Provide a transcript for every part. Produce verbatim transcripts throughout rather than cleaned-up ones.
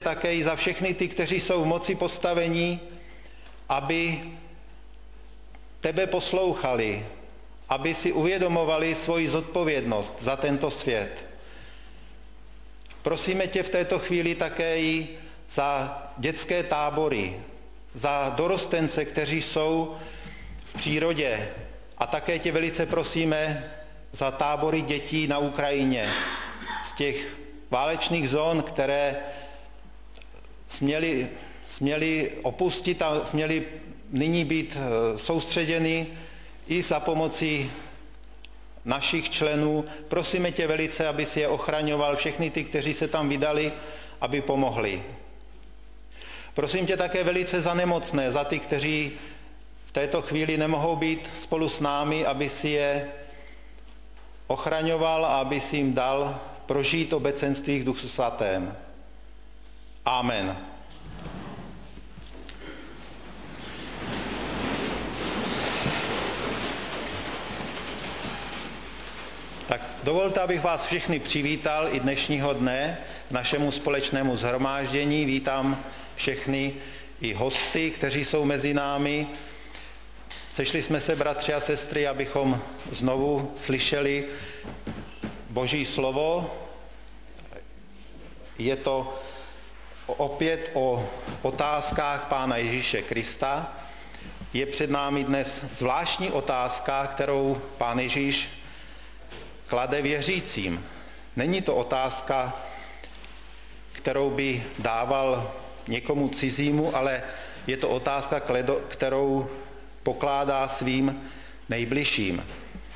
také i za všechny ty, kteří jsou v moci postavení, aby tebe poslouchali, aby si uvědomovali svoji zodpovědnost za tento svět. Prosíme tě v této chvíli také i za dětské tábory, za dorostence, kteří jsou v přírodě, a také tě velice prosíme za tábory dětí na Ukrajině, z těch válečných zón, které směly, směly opustit a směly nyní být soustředěny i za pomocí našich členů. Prosíme tě velice, aby si je ochraňoval, všechny ty, kteří se tam vydali, aby pomohli. Prosím tě také velice za nemocné, za ty, kteří v této chvíli nemohou být spolu s námi, aby si je ochraňoval a aby si jim dal prožít obecenství v Duchu Svatém. Amen. Tak dovolte, abych vás všechny přivítal i dnešního dne k našemu společnému shromáždění. Vítám všechny i hosty, kteří jsou mezi námi. Sešli jsme se, bratři a sestry, abychom znovu slyšeli Boží slovo. Je to opět o otázkách Pána Ježíše Krista. Je před námi dnes zvláštní otázka, kterou Pán Ježíš klade věřícím. Není to otázka, kterou by dával někomu cizímu, ale je to otázka, kterou pokládá svým nejbližším.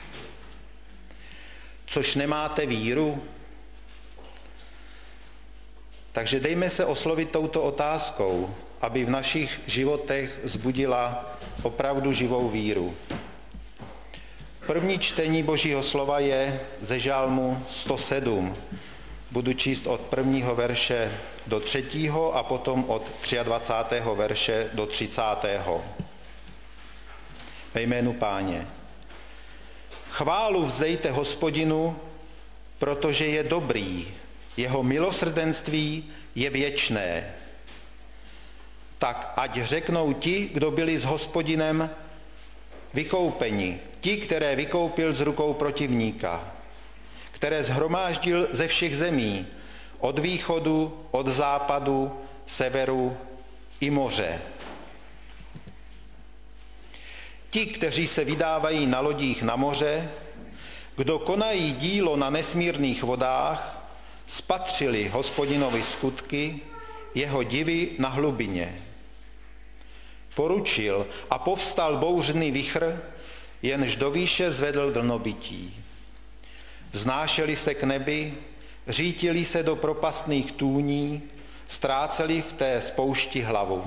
Což nemáte víru? Takže dejme se oslovit touto otázkou, aby v našich životech vzbudila opravdu živou víru. První čtení Božího slova je ze Žalmu sto sedm. Budu číst od prvního verše do třetího a potom od dvacátého třetího verše do třicátého. Ve jménu Páně. Chválu vzdejte Hospodinu, protože je dobrý, jeho milosrdenství je věčné. Tak ať řeknou ti, kdo byli s Hospodinem vykoupeni, ti, které vykoupil z rukou protivníka, které shromáždil ze všech zemí, od východu, od západu, severu i moře. Ti, kteří se vydávají na lodích na moře, kdo konají dílo na nesmírných vodách, spatřili Hospodinovi skutky, jeho divy na hlubině. Poručil a povstal bouřný vichr, jenž do výše zvedl vlnobytí. Vznášeli se k nebi, řítili se do propastných tůní, ztráceli v té spoušti hlavu.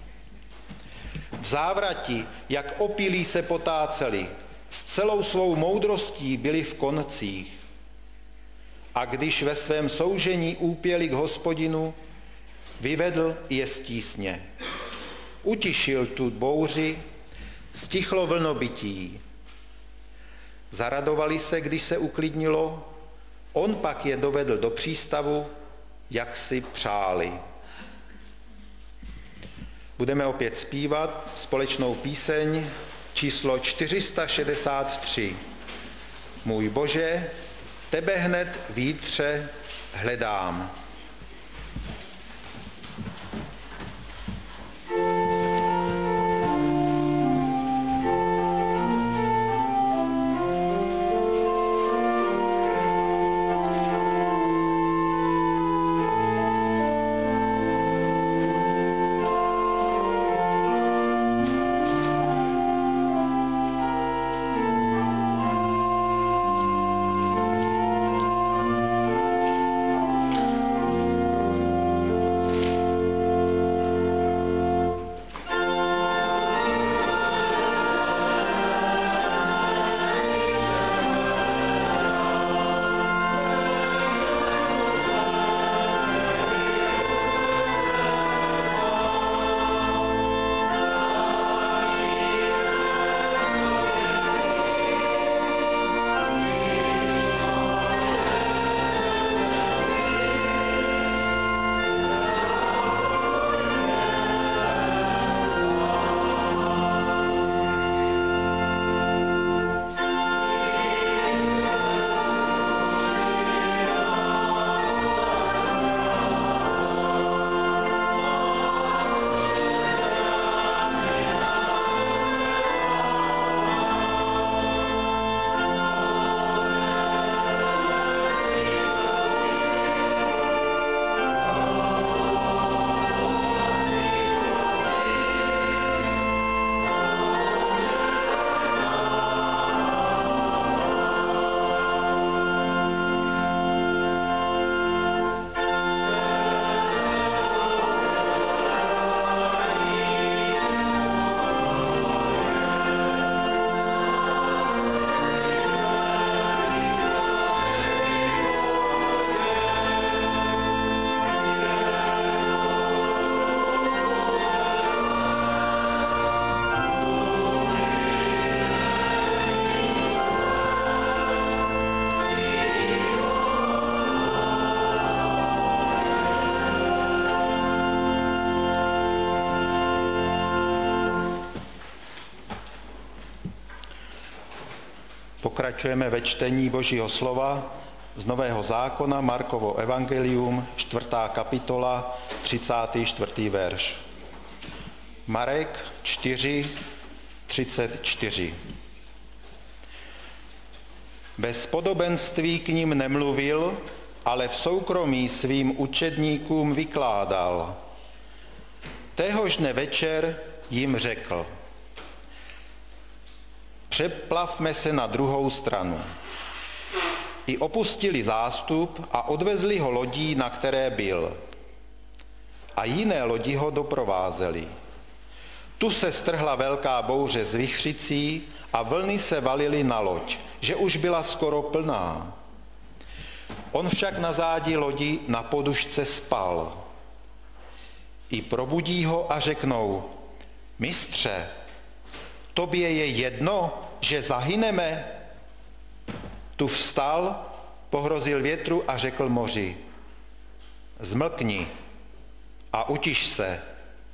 V závrati, jak opilí se potáceli, s celou svou moudrostí byli v koncích. A když ve svém soužení úpěli k Hospodinu, vyvedl je z tísně. Utišil tu bouři, stichlo vlnobytí. Zaradovali se, když se uklidnilo, on pak je dovedl do přístavu, jak si přáli. Budeme opět zpívat společnou píseň číslo čtyři sta šedesát tři. Můj Bože, tebe hned vítře hledám. Thank you. Pokračujeme ve čtení Božího slova z Nového zákona, Markovo evangelium, čtvrtá kapitola, třicátý čtvrtý verš. Marek čtyři, třicet čtyři. Bez podobenství k nim nemluvil, ale v soukromí svým učedníkům vykládal. Téhož dne večer jim řekl: Přeplavme se na druhou stranu. I opustili zástup a odvezli ho lodí, na které byl. A jiné lodi ho doprovázely. Tu se strhla velká bouře s vichřicí a vlny se valily na loď, že už byla skoro plná. On však na zádi lodi na podušce spal. I probudí ho a řeknou: Mistře, tobě je jedno, že zahyneme? Tu vstal, pohrozil větru a řekl moři: Zmlkni a utiš se.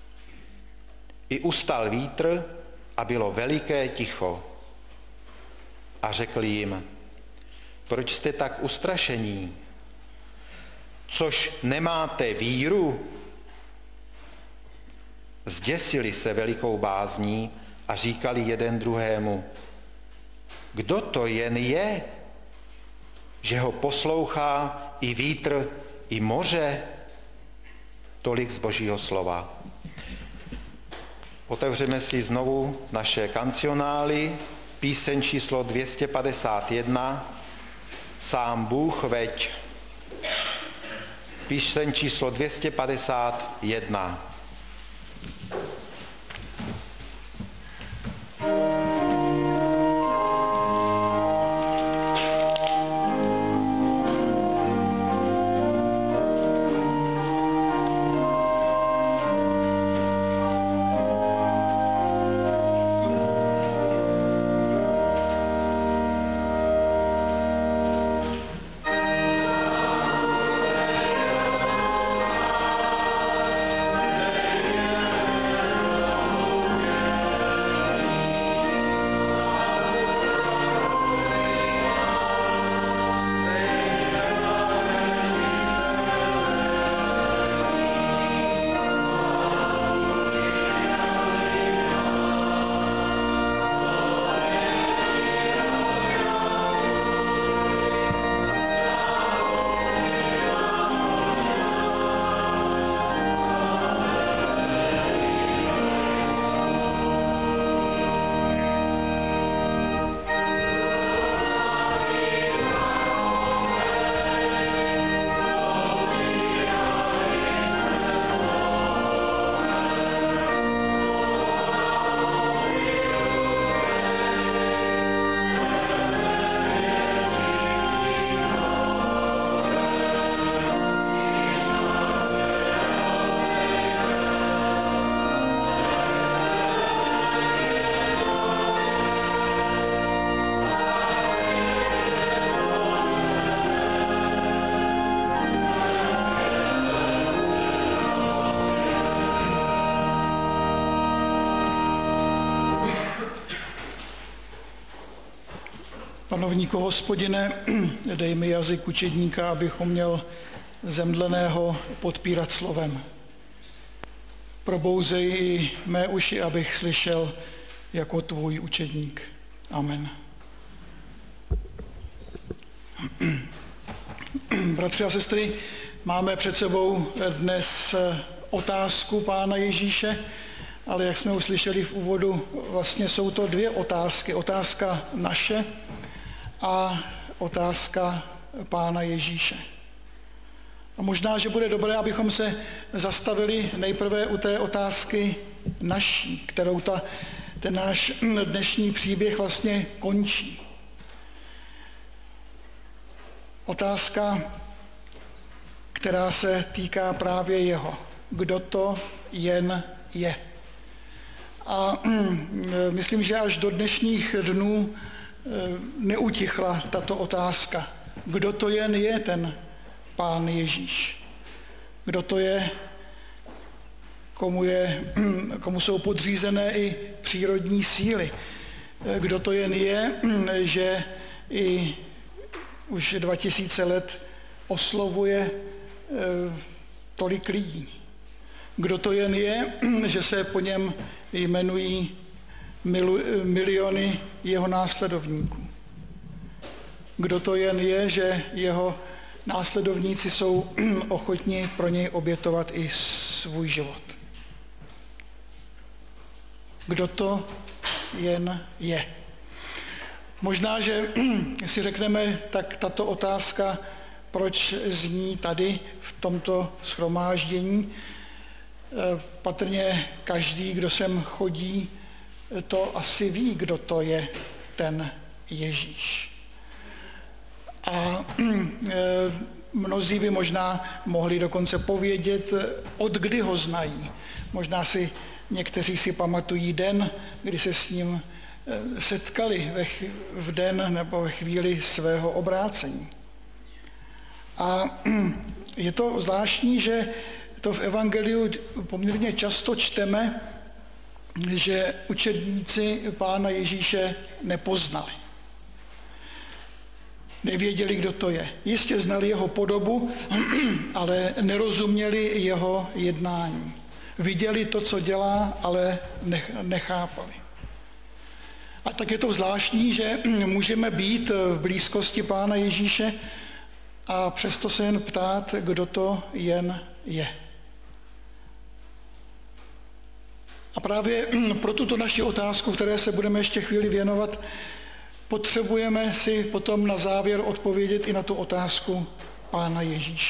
I ustal vítr a bylo veliké ticho. A řekl jim: Proč jste tak ustrašení? Což nemáte víru? Zděsili se velikou bázní a říkali jeden druhému: Kdo to jen je, že ho poslouchá i vítr, i moře? Tolik z Božího slova. Otevřeme si znovu naše kancionály, píseň číslo dvě stě padesát jedna, Sám Bůh veď. Píseň číslo dvě stě padesát jedna. Panovníku Hospodine, dej mi jazyk učedníka, abychom měl zemdleného podpírat slovem. Probouzej i mé uši, abych slyšel jako tvůj učedník. Amen. Bratři a sestry, máme před sebou dnes otázku Pána Ježíše, ale jak jsme uslyšeli v úvodu, vlastně jsou to dvě otázky. Otázka naše a otázka Pána Ježíše. A možná, že bude dobré, abychom se zastavili nejprve u té otázky naší, kterou ta, ten náš dnešní příběh vlastně končí. Otázka, která se týká právě jeho. Kdo to jen je? A myslím, že až do dnešních dnů neutichla tato otázka. Kdo to jen je ten Pán Ježíš? Kdo to je, komu, je, komu jsou podřízené i přírodní síly? Kdo to jen je, že i už dva tisíce let oslovuje tolik lidí. Kdo to jen je, že se po něm jmenují miliony jeho následovníků. Kdo to jen je, že jeho následovníci jsou ochotni pro něj obětovat i svůj život. Kdo to jen je. Možná, že si řekneme, tak tato otázka, proč zní tady v tomto shromáždění, patrně každý, kdo sem chodí, to asi ví, kdo to je ten Ježíš. A mnozí by možná mohli dokonce povědět, od kdy ho znají. Možná si někteří si pamatují den, kdy se s ním setkali ve ch- v den nebo ve chvíli svého obrácení. A je to zvláštní, že to v evangeliu poměrně často čteme, že učedníci Pána Ježíše nepoznali. Nevěděli, kdo to je. Jistě znali jeho podobu, ale nerozuměli jeho jednání. Viděli to, co dělá, ale nechápali. A tak je to zvláštní, že můžeme být v blízkosti Pána Ježíše a přesto se jen ptát, kdo to jen je. A právě pro tuto naši otázku, které se budeme ještě chvíli věnovat, potřebujeme si potom na závěr odpovědět i na tu otázku Pána Ježíše.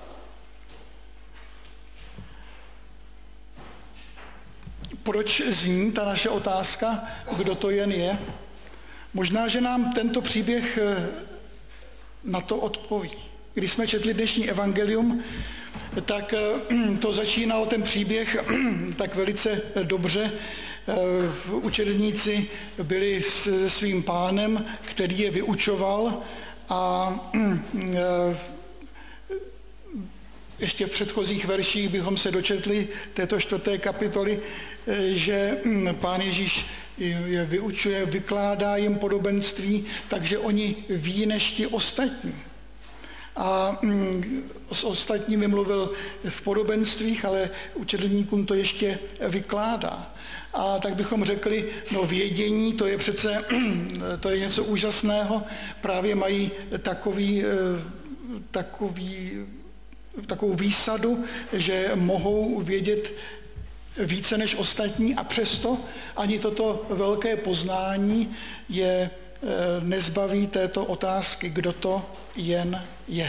Proč zní ta naše otázka, kdo to jen je? Možná, že nám tento příběh na to odpoví. Když jsme četli dnešní evangelium, tak to začínal ten příběh tak velice dobře. Učedníci byli se svým pánem, který je vyučoval, a ještě v předchozích verších bychom se dočetli této čtvrté kapitoly, že Pán Ježíš je vyučuje, vykládá jim podobenství, takže oni ví než ti ostatní. A s ostatními mluvil v podobenstvích, ale učedníkům to ještě vykládá. A tak bychom řekli, no vědění, to je přece to je něco úžasného, právě mají takový, takový, takovou výsadu, že mohou vědět více než ostatní, a přesto ani toto velké poznání je nezbaví této otázky, kdo to jen je.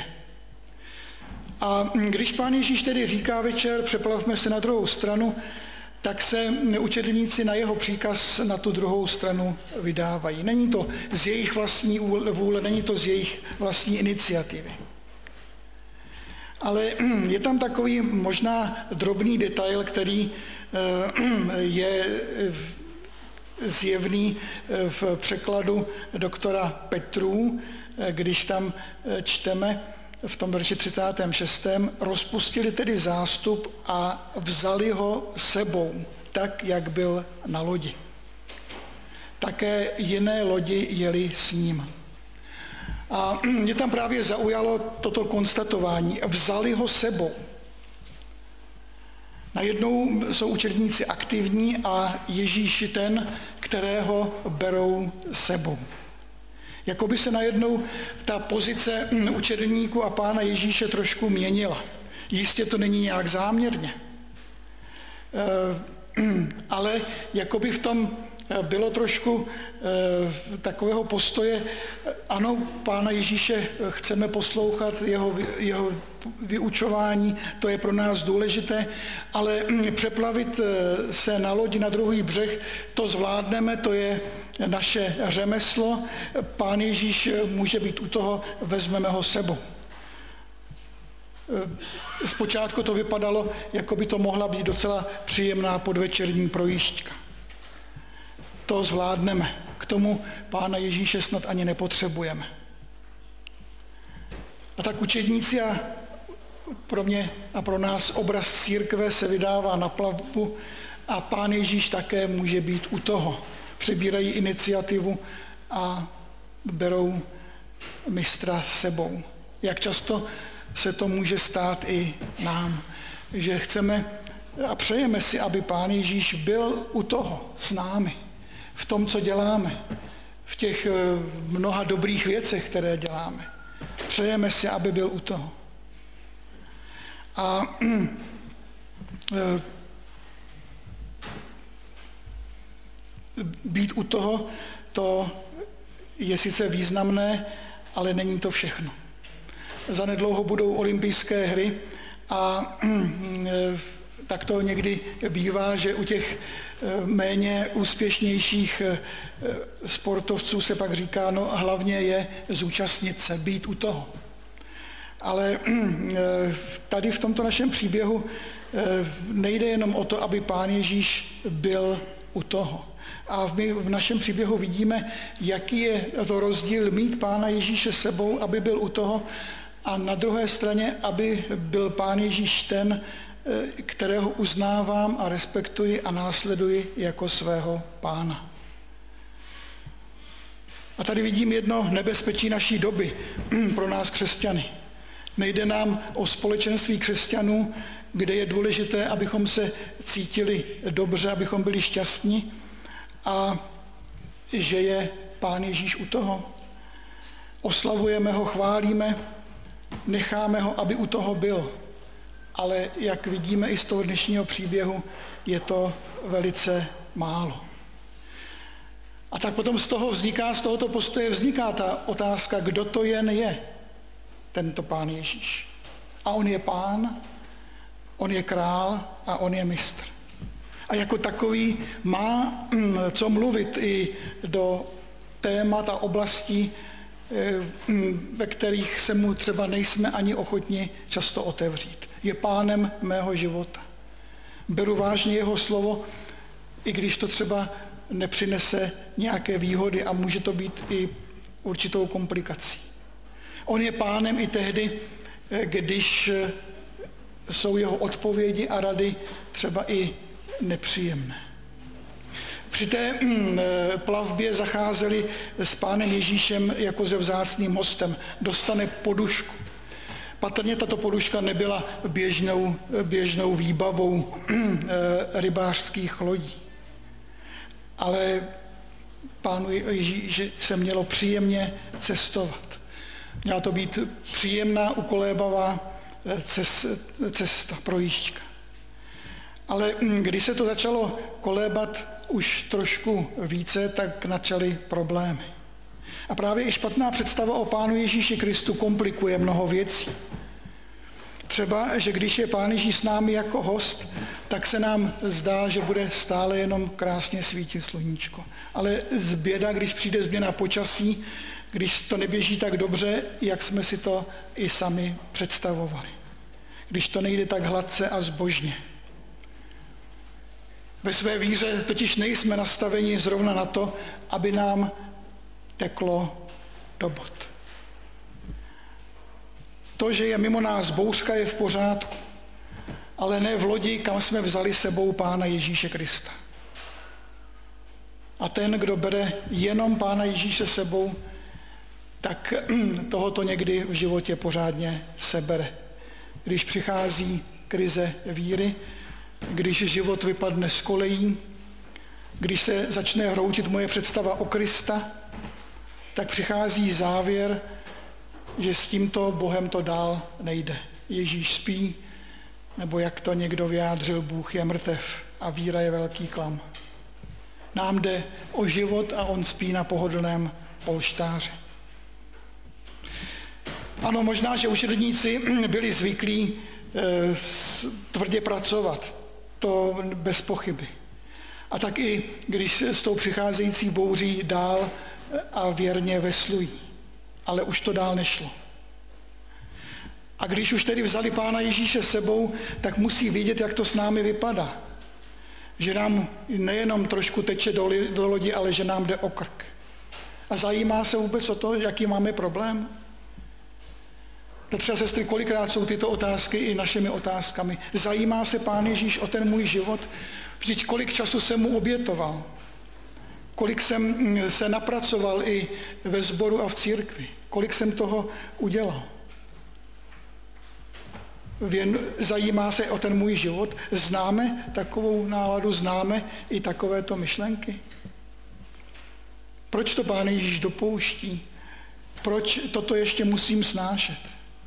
A když Pán Ježíš tedy říká večer, přeplavme se na druhou stranu, tak se učedníci na jeho příkaz na tu druhou stranu vydávají. Není to z jejich vlastní vůle, není to z jejich vlastní iniciativy. Ale je tam takový možná drobný detail, který je zjevný v překladu doktora Petrů, když tam čteme v tom verši třicátém šestém rozpustili tedy zástup a vzali ho sebou, tak, jak byl na lodi. Také jiné lodi jeli s ním. A mě tam právě zaujalo toto konstatování. Vzali ho sebou. Najednou jsou učedníci aktivní a Ježíš je ten, kterého berou sebou. Jakoby se najednou ta pozice učedníků a Pána Ježíše trošku měnila. Jistě to není nějak záměrně. Ale jakoby v tom bylo trošku takového postoje, ano, Pána Ježíše chceme poslouchat, jeho, jeho vyučování, to je pro nás důležité, ale přeplavit se na lodi na druhý břeh, to zvládneme, to je naše řemeslo, Pán Ježíš může být u toho, vezmeme ho sebou. Zpočátku to vypadalo, jako by to mohla být docela příjemná podvečerní projížďka. To zvládneme. K tomu Pána Ježíše snad ani nepotřebujeme. A tak učedníci a pro mě a pro nás obraz církve se vydává na plavbu a Pán Ježíš také může být u toho. přebírají iniciativu a berou mistra s sebou. Jak často se to může stát i nám, že chceme a přejeme si, aby Pán Ježíš byl u toho s námi, v tom, co děláme, v těch mnoha dobrých věcech, které děláme. Přejeme si, aby byl u toho. A být u toho, to je sice významné, ale není to všechno. Zanedlouho budou olympijské hry a tak to někdy bývá, že u těch méně úspěšnějších sportovců se pak říká, no hlavně je zúčastnit se, být u toho. Ale tady v tomto našem příběhu nejde jenom o to, aby Pán Ježíš byl u toho. A my v našem příběhu vidíme, jaký je to rozdíl mít Pána Ježíše sebou, aby byl u toho, a na druhé straně, aby byl Pán Ježíš ten, kterého uznávám a respektuji a následuji jako svého Pána. A tady vidím jedno nebezpečí naší doby pro nás křesťany. Nejde nám o společenství křesťanů, kde je důležité, abychom se cítili dobře, abychom byli šťastní a že je Pán Ježíš u toho. Oslavujeme ho, chválíme, necháme ho, aby u toho byl. Ale jak vidíme i z toho dnešního příběhu, je to velice málo. A tak potom z toho vzniká, z tohoto postoje vzniká ta otázka, kdo to jen je, tento Pán Ježíš. A on je Pán, on je král a on je mistr. A jako takový má co mluvit i do témat a oblastí, ve kterých se mu třeba nejsme ani ochotni často otevřít. Je pánem mého života. Beru vážně jeho slovo, i když to třeba nepřinese nějaké výhody a může to být i určitou komplikací. On je pánem i tehdy, když jsou jeho odpovědi a rady třeba i nepříjemné. Při té plavbě zacházeli s Pánem Ježíšem jako se vzácným hostem. Dostane podušku. Patrně tato poduška nebyla běžnou, běžnou výbavou rybářských lodí. Ale Pánu Ježíši se mělo příjemně cestovat. Měla to být příjemná, ukolébavá cesta, projížďka. Ale když se to začalo kolébat už trošku více, tak načaly problémy. A právě i špatná představa o Pánu Ježíši Kristu komplikuje mnoho věcí. Třeba, že když je Pán Ježíš s námi jako host, tak se nám zdá, že bude stále jenom krásně svítit sluníčko. Ale zběda, když přijde změna počasí, když to neběží tak dobře, jak jsme si to i sami představovali. Když to nejde tak hladce a zbožně. Ve své víře totiž nejsme nastaveni zrovna na to, aby nám teklo do bod. To, že je mimo nás bouřka, je v pořádku, ale ne v lodi, kam jsme vzali sebou Pána Ježíše Krista. A ten, kdo bere jenom Pána Ježíše sebou, tak tohoto někdy v životě pořádně sebere. Když přichází krize víry, když život vypadne z kolejí, když se začne hroutit moje představa o Krista, tak přichází závěr, že s tímto Bohem to dál nejde. Ježíš spí, nebo jak to někdo vyjádřil, Bůh je mrtev a víra je velký klam. Nám jde o život a on spí na pohodlném polštáři. Ano, možná, že učedníci byli zvyklí e, tvrdě pracovat, to bez pochyby. A tak i když s tou přicházející bouří dál a věrně veslují. Ale už to dál nešlo. A když už tedy vzali Pána Ježíše sebou, tak musí vědět, jak to s námi vypadá. Že nám nejenom trošku teče do, do lodi, ale že nám jde o krk. A zajímá se vůbec o to, jaký máme problém? Bratři a sestry, kolikrát jsou tyto otázky i našimi otázkami. Zajímá se Pán Ježíš o ten můj život? Vždyť kolik času jsem mu obětoval? kolik jsem se napracoval i ve sboru a v církvi, kolik jsem toho udělal. Věn, zajímá se o ten můj život, známe takovou náladu, známe i takovéto myšlenky. Proč to Pán Ježíš dopouští? Proč toto ještě musím snášet?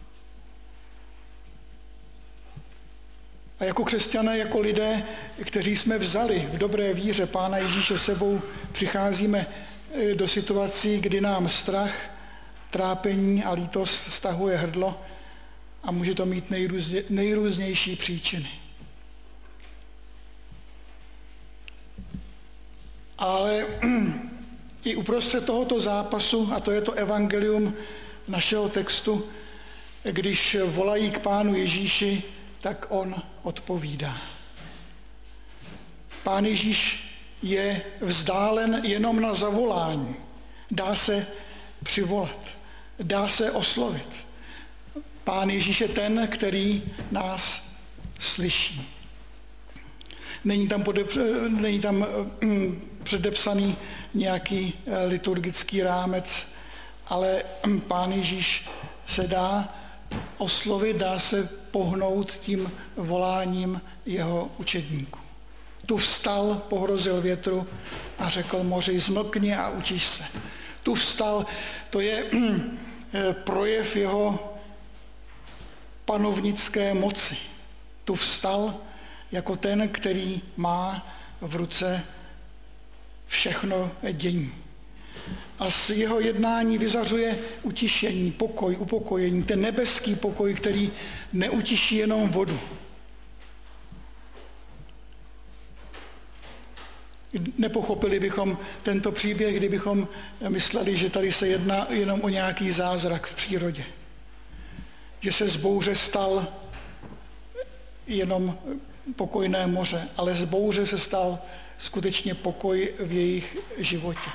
A jako křesťané, jako lidé, kteří jsme vzali v dobré víře Pána Ježíše sebou, přicházíme do situací, kdy nám strach, trápení a lítost stahuje hrdlo a může to mít nejrůzně, nejrůznější příčiny. Ale i uprostřed tohoto zápasu, a to je to evangelium našeho textu, když volají k Pánu Ježíši, tak on odpovídá. Pán Ježíš je vzdálen jenom na zavolání. Dá se přivolat, dá se oslovit. Pán Ježíš je ten, který nás slyší. Není tam, podepře, není tam mm, předepsaný nějaký liturgický rámec, ale Pán Ježíš se dá oslovit, dá se pohnout tím voláním jeho učedníků. Tu vstal, pohrozil větru a řekl moři, zmlkni a utiš se. Tu vstal, to je projev jeho panovnické moci. Tu vstal jako ten, který má v ruce všechno dění. A z jeho jednání vyzařuje utišení, pokoj, upokojení, ten nebeský pokoj, který neutiší jenom vodu. Nepochopili bychom tento příběh, kdybychom mysleli, že tady se jedná jenom o nějaký zázrak v přírodě. Že se z bouře stal jenom pokojné moře, ale z bouře se stal skutečně pokoj v jejich životě.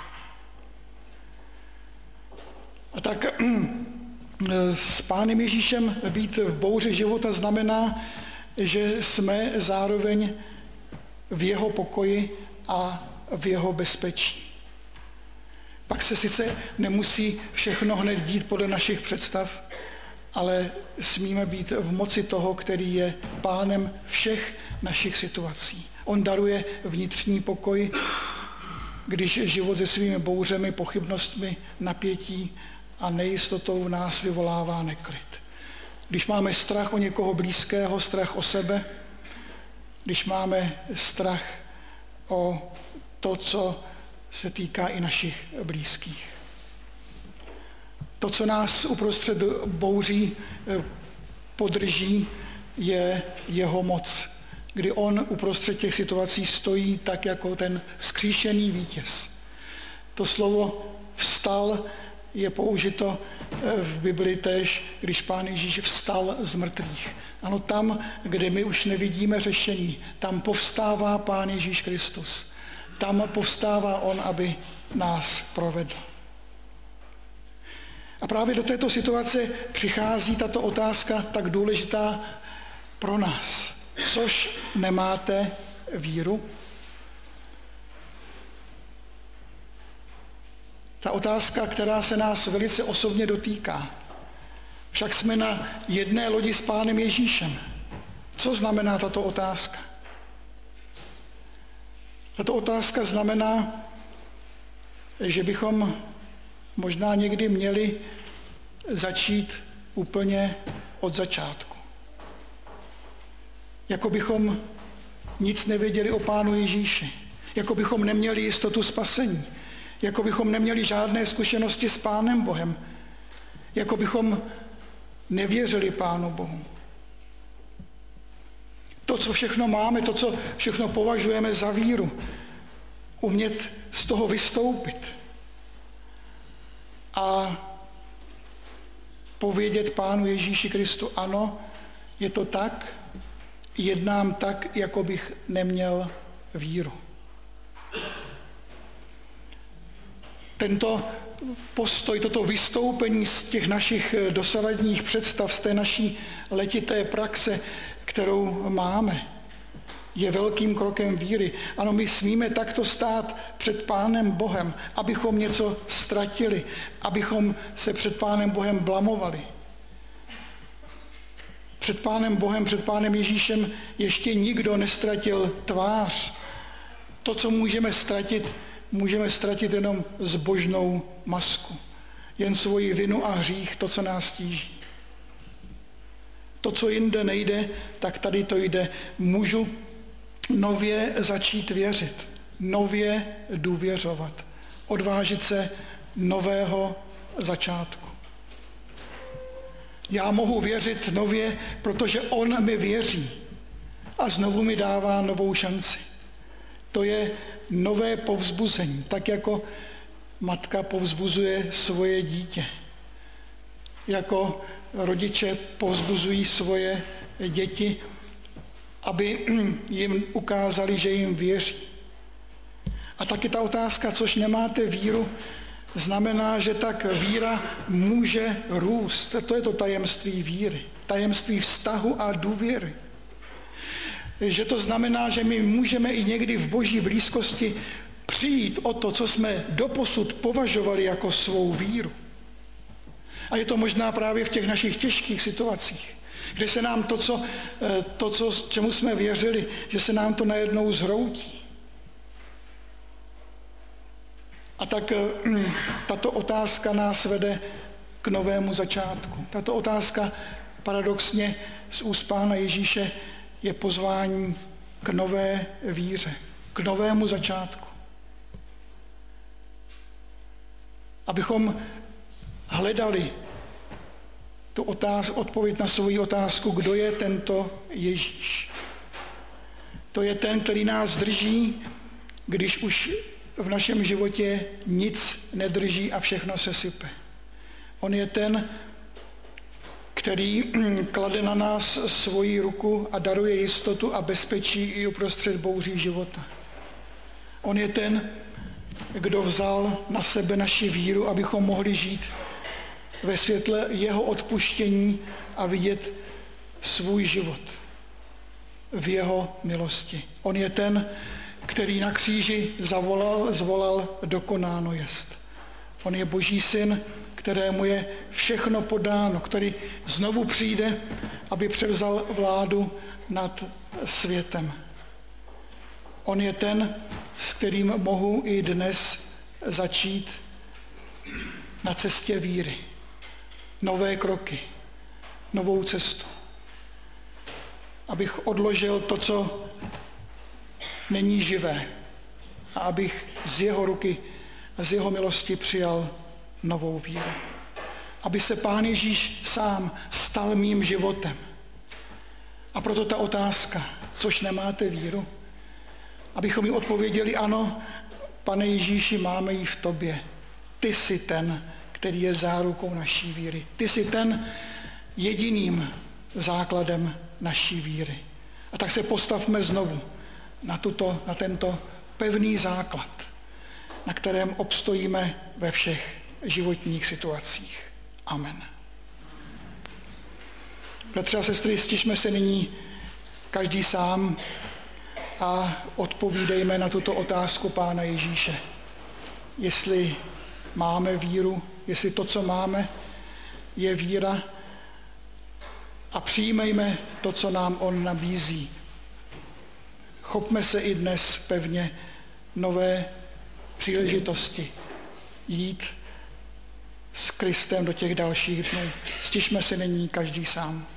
A tak s Pánem Ježíšem být v bouři života znamená, že jsme zároveň v jeho pokoji a v jeho bezpečí. Pak se sice nemusí všechno hned dít podle našich představ, ale smíme být v moci toho, který je pánem všech našich situací. On daruje vnitřní pokoj, když život se svými bouřemi, pochybnostmi, napětí a nejistotou v nás vyvolává neklid. Když máme strach o někoho blízkého, strach o sebe, když máme strach o to, co se týká i našich blízkých. To, co nás uprostřed bouří podrží, je jeho moc, kdy on uprostřed těch situací stojí tak jako ten vzkříšený vítěz. To slovo vstal je použito v Bibli též, když Pán Ježíš vstal z mrtvých. Ano, tam, kde my už nevidíme řešení, tam povstává Pán Ježíš Kristus. Tam povstává on, aby nás provedl. A právě do této situace přichází tato otázka tak důležitá pro nás. Což nemáte víru? Ta otázka, která se nás velice osobně dotýká. Však jsme na jedné lodi s Pánem Ježíšem. Co znamená tato otázka? Tato otázka znamená, že bychom možná někdy měli začít úplně od začátku. Jako bychom nic nevěděli o Pánu Ježíši. Jako bychom neměli jistotu spasení. Jako bychom neměli žádné zkušenosti s Pánem Bohem. Jako bychom nevěřili Pánu Bohu. To, co všechno máme, to, co všechno považujeme za víru. Umět z toho vystoupit. A povědět Pánu Ježíši Kristu, ano, je to tak, jednám tak, jako bych neměl víru. Tento postoj, toto vystoupení z těch našich dosavadních představ, z té naší letité praxe, kterou máme, je velkým krokem víry. Ano, my smíme takto stát před Pánem Bohem, abychom něco ztratili, abychom se před Pánem Bohem blamovali. Před Pánem Bohem, před Pánem Ježíšem ještě nikdo nestratil tvář. To, co můžeme ztratit, můžeme ztratit jenom zbožnou masku. Jen svoji vinu a hřích, to, co nás tíží. To, co jinde nejde, tak tady to jde. Můžu nově začít věřit, nově důvěřovat, odvážit se nového začátku. Já mohu věřit nově, protože on mi věří a znovu mi dává novou šanci. To je nové povzbuzení, tak jako matka povzbuzuje svoje dítě. Jako rodiče povzbuzují svoje děti, aby jim ukázali, že jim věří. A taky ta otázka, což nemáte víru, znamená, že tak víra může růst. To je to tajemství víry, tajemství vztahu a důvěry. Že to znamená, že my můžeme i někdy v Boží blízkosti přijít o to, co jsme doposud považovali jako svou víru. A je to možná právě v těch našich těžkých situacích, kde se nám to, co, to, co, čemu jsme věřili, že se nám to najednou zhroutí. A tak tato otázka nás vede k novému začátku. Tato otázka paradoxně z úst Pána Ježíše je pozvání k nové víře, k novému začátku. Abychom hledali tu otáz, odpověď na svou otázku, kdo je tento Ježíš. To je ten, který nás drží, když už v našem životě nic nedrží a všechno se sype. On je ten, který klade na nás svoji ruku a daruje jistotu a bezpečí i uprostřed bouří života. On je ten, kdo vzal na sebe naši víru, abychom mohli žít ve světle jeho odpuštění a vidět svůj život v jeho milosti. On je ten, který na kříži zavolal, zvolal, dokonáno jest. On je Boží syn, kterému je všechno podáno, který znovu přijde, aby převzal vládu nad světem. On je ten, s kterým mohu i dnes začít na cestě víry. Nové kroky, novou cestu. Abych odložil to, co není živé, a abych z jeho ruky a z jeho milosti přijal novou víru. Aby se Pán Ježíš sám stal mým životem. A proto ta otázka, což nemáte víru, abychom jí odpověděli, ano, Pane Ježíši, máme ji v tobě. Ty jsi ten, který je zárukou naší víry. Ty jsi ten jediným základem naší víry. A tak se postavme znovu na, tuto, na tento pevný základ, na kterém obstojíme ve všech životních situacích. Amen. Bratři a sestry, stišme se nyní každý sám a odpovídejme na tuto otázku Pána Ježíše. Jestli máme víru, jestli to, co máme, je víra, a přijmejme to, co nám on nabízí. Chopme se i dnes pevně nové příležitosti jít s Kristem do těch dalších dnů. Stišme se nyní každý sám.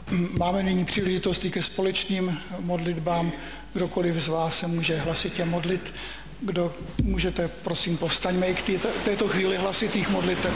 Máme nyní příležitost ke společným modlitbám. Kdokoliv z vás se může hlasitě modlit. Kdo můžete, prosím, povstaňme i k této, této chvíli hlasitých modliteb.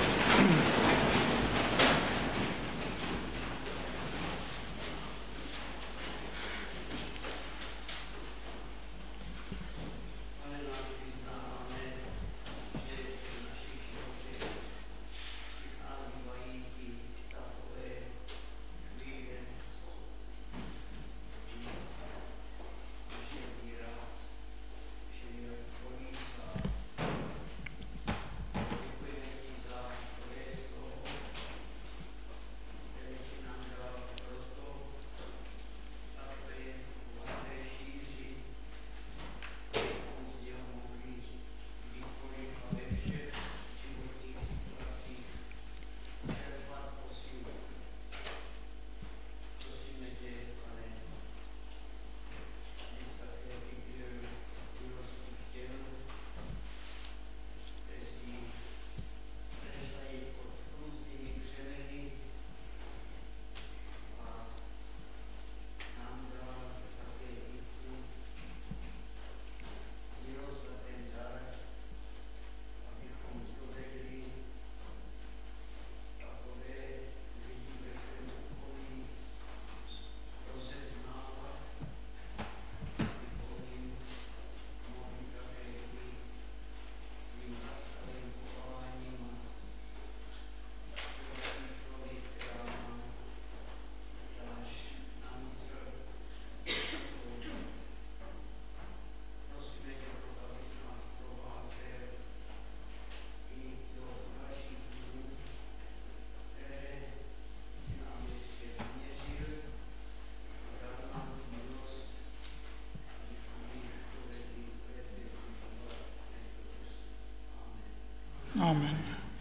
Amen.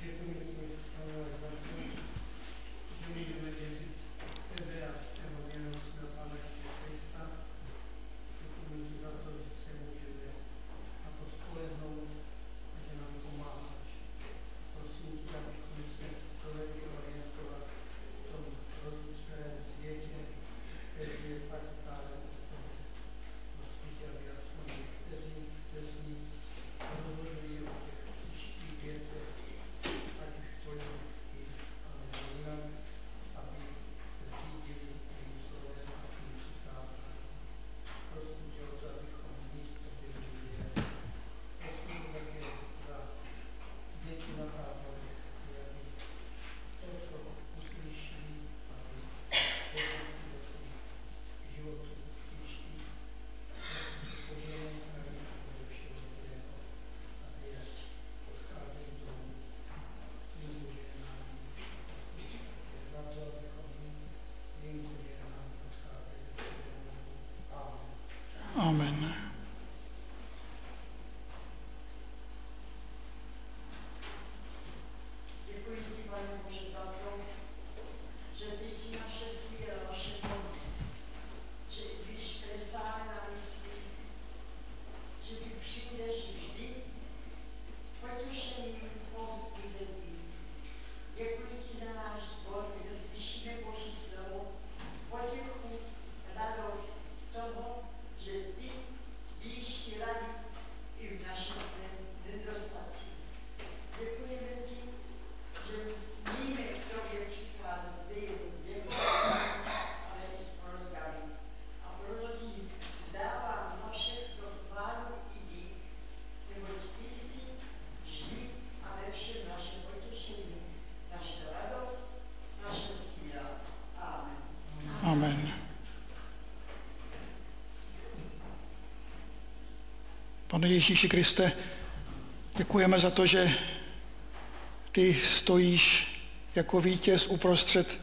Amen. Děkuji ti, Pane Bože, za to, že ty jsi naše síla, naše pomoc, že i když klesáme na mysli, že ty přijdeš vždy s potěšením povzbuzením. Děkuji ti za náš sbor, kde slyšíme Boží slovo, potěchu, radost z toho, že ty víš si rady i v našich nedostatcích. Děkujeme ti, že víme k tobě přicházet nejen děkovat, ale i s prozbami. A proto ti vzdávám za všechno chválu i dík, neboť ty jsi vždy a ve všem naše potěšení, naše radost, naše síla. Amen. Amen. Pane Ježíši Kriste, děkujeme za to, že ty stojíš jako vítěz uprostřed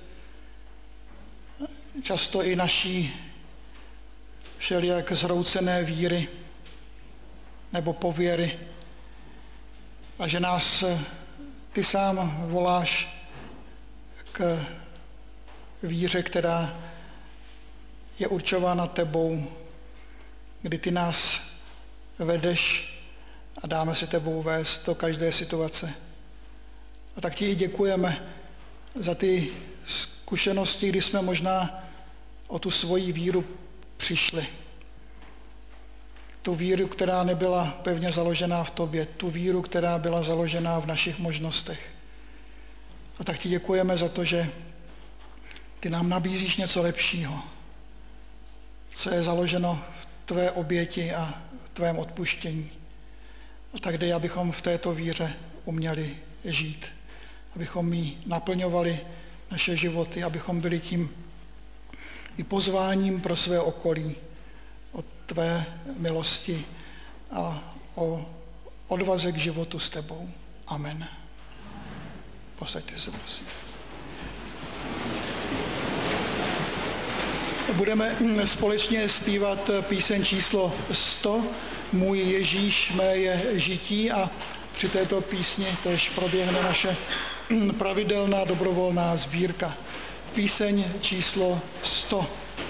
často i naší všelijak zhroucené víry nebo pověry a že nás ty sám voláš k víře, která je určována tebou, kdy ty nás vedeš a dáme se tebou vést do každé situace. A tak ti i děkujeme za ty zkušenosti, kdy jsme možná o tu svoji víru přišli. Tu víru, která nebyla pevně založená v tobě, tu víru, která byla založená v našich možnostech. A tak ti děkujeme za to, že ty nám nabízíš něco lepšího, co je založeno v tvé oběti a v tvém odpuštění. A tak dej, abychom v této víře uměli žít, abychom ji naplňovali naše životy, abychom byli tím i pozváním pro své okolí o tvé milosti a o odvaze k životu s tebou. Amen. Posaďte se, prosím. Budeme společně zpívat píseň číslo sto, Můj Ježíš, mé je žití, a při této písni též proběhne naše pravidelná dobrovolná sbírka. Píseň číslo sto.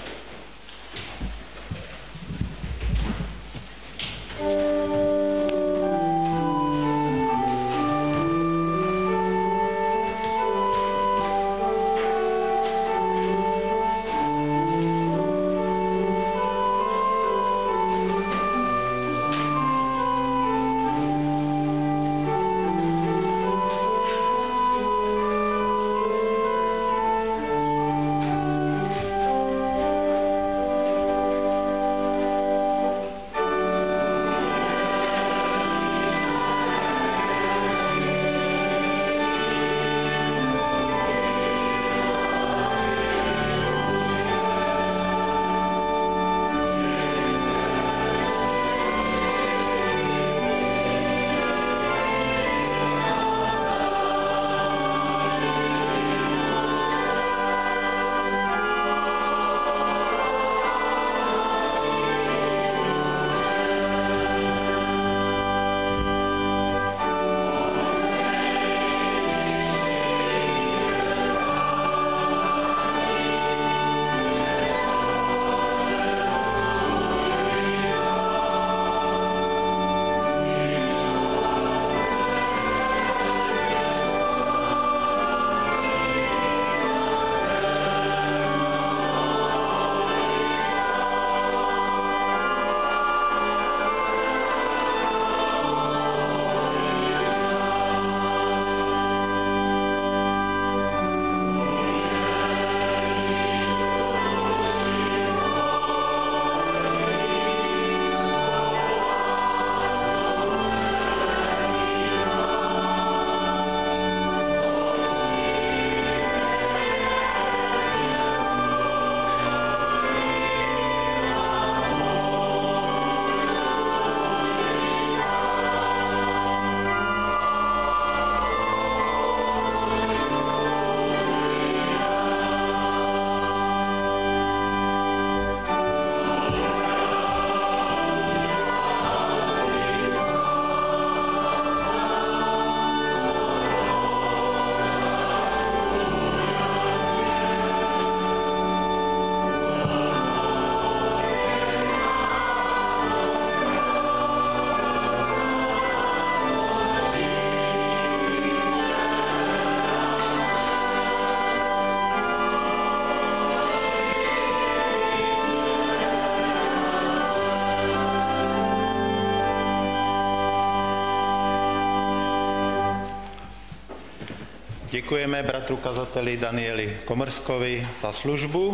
Děkujeme bratru kazateli Danieli Komrskovi za službu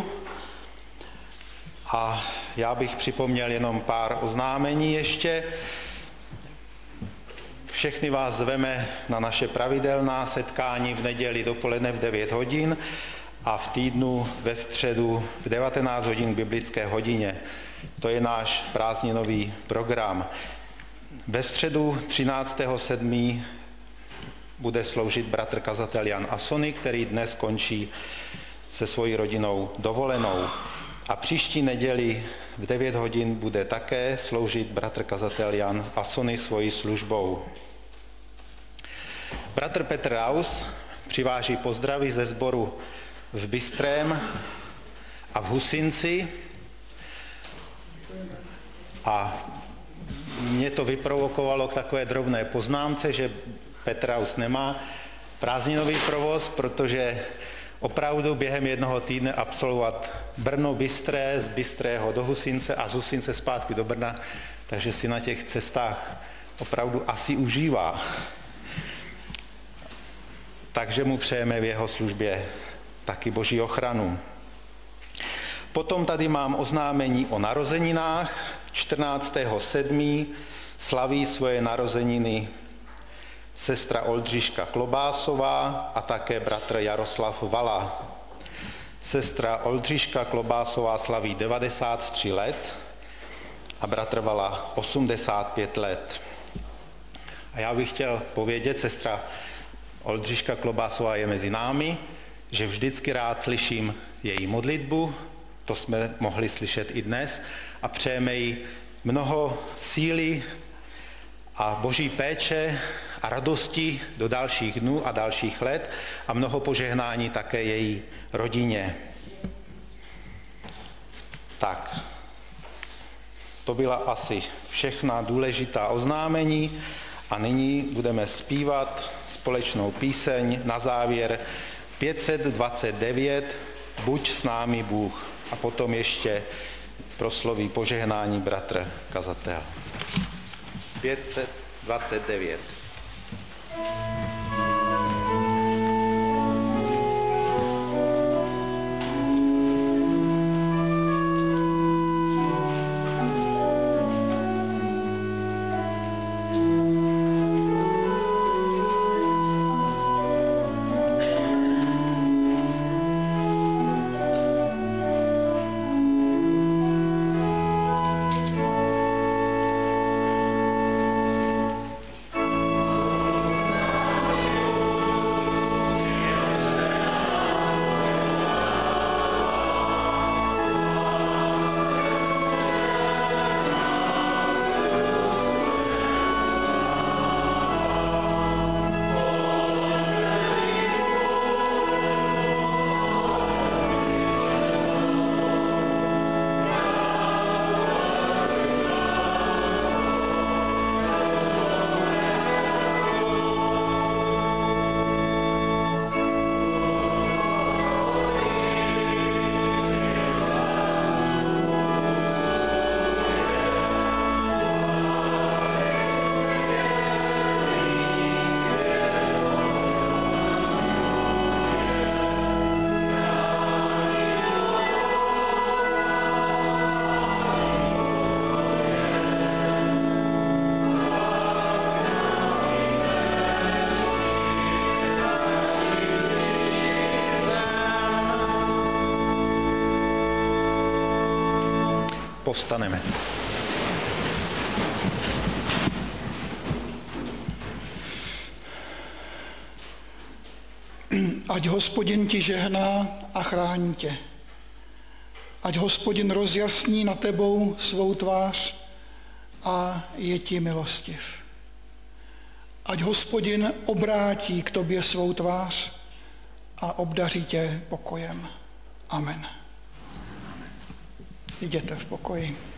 a já bych připomněl jenom pár oznámení ještě. Všechny vás zveme na naše pravidelná setkání v neděli dopoledne v devět hodin a v týdnu ve středu v devatenáct hodin k biblické hodině. To je náš prázdninový program. Ve středu třináctého sedmého bude sloužit bratr kazatel Jan Asony, který dnes končí se svojí rodinou dovolenou. A příští neděli v devět hodin bude také sloužit bratr kazatel Jan Asony svojí službou. Bratr Petr Raus přiváží pozdravy ze sboru v Bystrém a v Husinci a mě to vyprovokovalo k takové drobné poznámce, že Petr Raus nemá prázdninový provoz, protože opravdu během jednoho týdne absolvovat Brno Bystré, z Bystrého do Husince a z Husince zpátky do Brna, takže si na těch cestách opravdu asi užívá. Takže mu přejeme v jeho službě taky Boží ochranu. Potom tady mám oznámení o narozeninách. čtrnáctého sedmého slaví svoje narozeniny sestra Oldřiška Klobásová a také bratr Jaroslav Vala. Sestra Oldřiška Klobásová slaví devadesát tři let a bratr Vala osmdesát pět let. A já bych chtěl povědět, sestra Oldřiška Klobásová je mezi námi, že vždycky rád slyším její modlitbu, to jsme mohli slyšet i dnes, a přejeme jí mnoho síly a Boží péče a radosti do dalších dnů a dalších let a mnoho požehnání také její rodině. Tak, to byla asi všechna důležitá oznámení a nyní budeme zpívat společnou píseň na závěr pět set dvacet devět Buď s námi Bůh, a potom ještě prosloví požehnání bratr kazatel. pět set dvacet devět. Povstaneme. Ať Hospodin ti žehná a chrání tě. Ať Hospodin rozjasní na tebou svou tvář a je ti milostiv. Ať Hospodin obrátí k tobě svou tvář a obdaří tě pokojem. Amen. Jděte v pokoji.